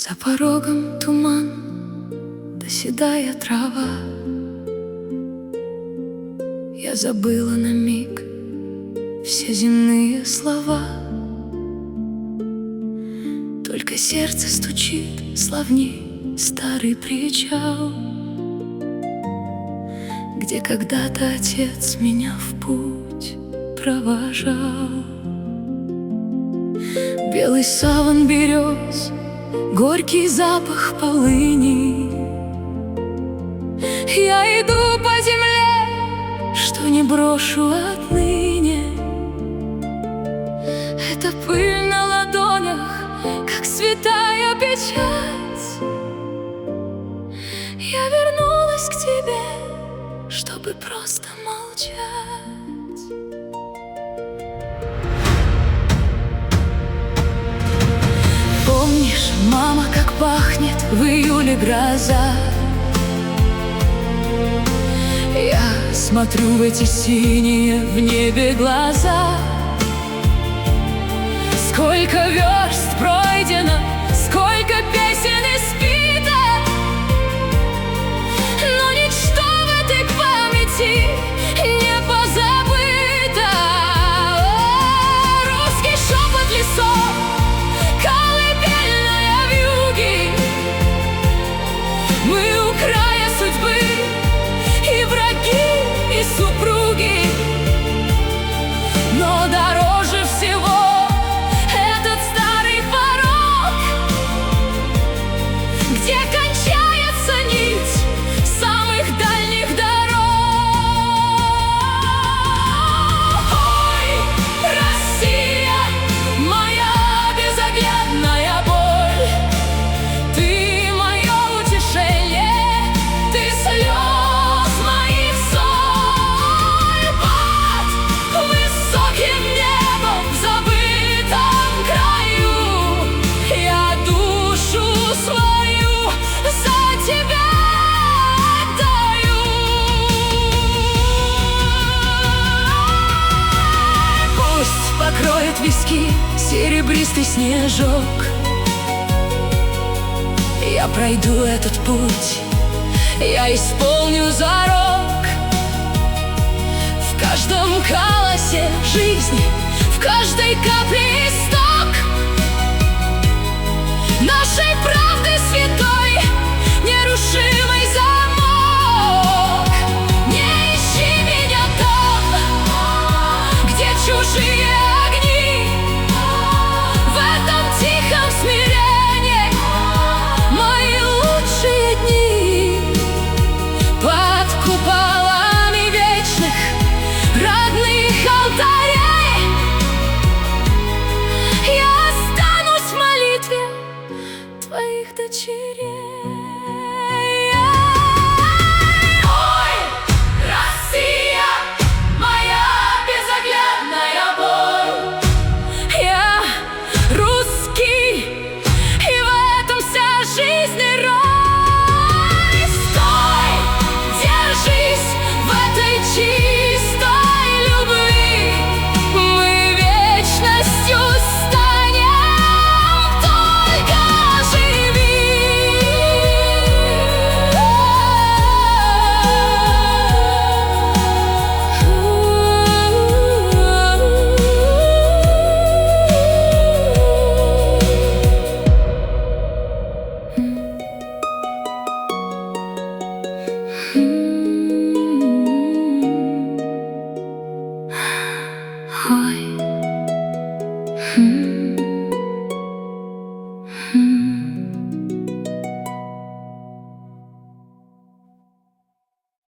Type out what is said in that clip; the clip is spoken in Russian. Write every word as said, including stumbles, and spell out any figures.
За порогом туман, да седая трава. Я забыла на миг все земные слова. Только сердце стучит славней старый причал, где когда-то отец меня в путь провожал. Белый саван берез, горький запах полыни. Я иду по земле, что не брошу отныне. Это пыль на ладонях, как святая печать. Я вернулась к тебе, чтобы просто молчать. Помнишь, мама, как пахнет в июле гроза? Я смотрю в эти синие в небе глаза. Сколько верст пройдено, сколько песен испито, но ничто в этой памяти не позабыто. О, русский шепот лесов, колыбельная вьюги. Мы у края судьбы, и враги, и супруги, но дороже всего этот старый порог, где кончается нить самых дальних дорог. Ой, Россия, моя безоглядная боль, ты мое утешение, ты слез моих соль. Под высоким небом в забытом краю я душу свою за тебя отдаю. Пусть покроет виски серебристый снежок. Я пройду этот путь, я исполню зарок. В каждом колосе жизни, в каждой капле исток нашей правды святой, нерушимый замок. Не ищи меня там, где чужие огни. В этом тихом смирении мои лучшие дни. Под куполами вечных родных алтарей я останусь в молитве твоих дочерей. Ой, Россия, моя безоглядная боль, я русский, и в этом вся жизнь и рай. Стой, держись в этой чистой любви, мы вечностью станем, только живи. Ой,